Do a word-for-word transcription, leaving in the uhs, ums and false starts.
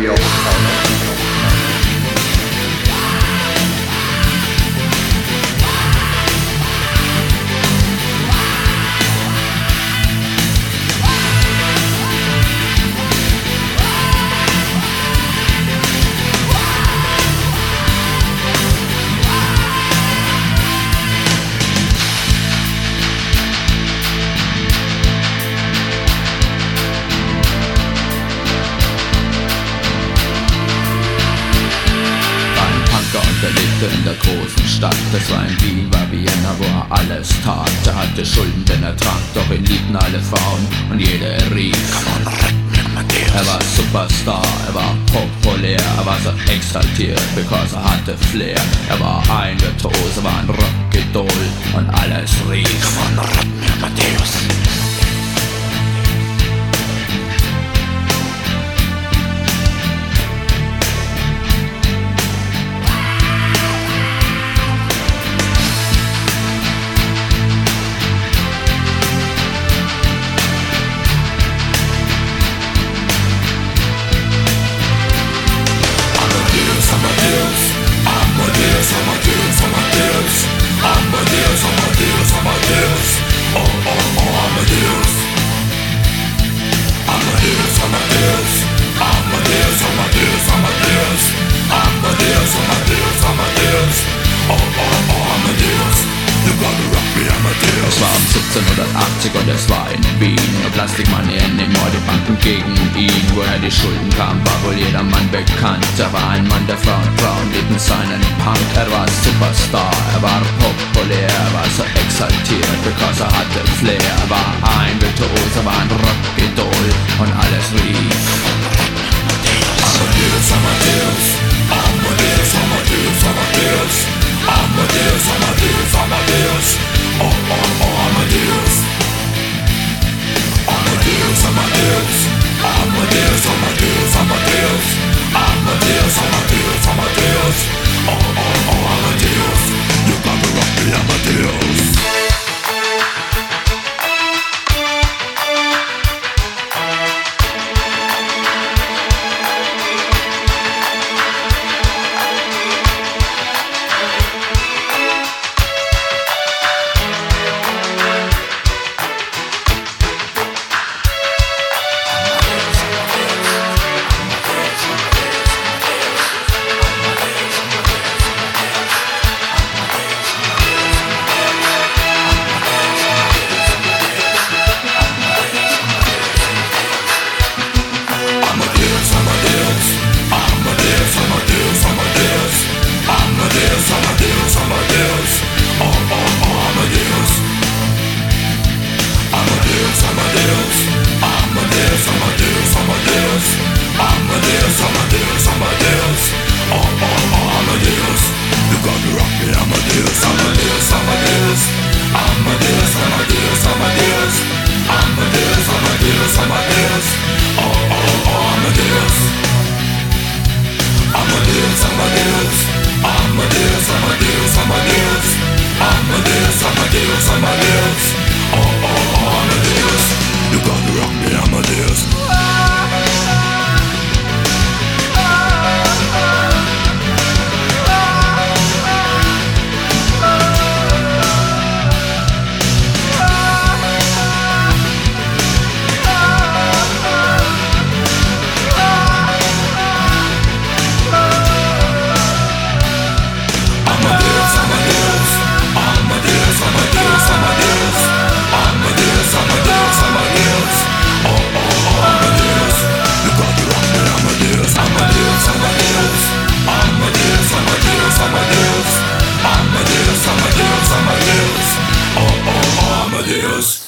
real performance. Der lebte in der großen Stadt, das war in Wien, war Vienna, wo er alles tat. Er hatte Schulden, denn er trank, doch ihn liebten alle Frauen und jede rief: Come on, er war Superstar, er war populär, er war so exaltiert, because er hatte Flair. Er war ein Virtuos, er war ein Rockidol und alles rief: Come on, Amadeus. Es war um siebzehnhundertachtzig und es war in Wien. Nur Plastikmanien im die Banken gegen ihn. Woher die Schulden kamen, war wohl jedermann bekannt. Er war ein Mann der Frauen, Frauen liebten seinen Punk. Er war Superstar, er war populär, er war so exaltiert, because er hatte Flair. Er war ein Virtuos, er war ein Rockidol und alles rief: Amadeus, Amadeus, Amadeus, Amadeus, Amadeus, Amadeus, Amadeus, Amadeus, oh, oh, oh, Amadeus, Amadeus, Amadeus, Amadeus, Amadeus, Amadeus, Amadeus, Amadeus, Amadeus, oh, oh, oh, Amadeus, you gotta rock me, Amadeus. Amadeus, Amadeus, oh, oh, oh, Amadeus, you gotta rock me, Amadeus. Amadeus, Amadeus, Amadeus, oh, oh, oh, Amadeus.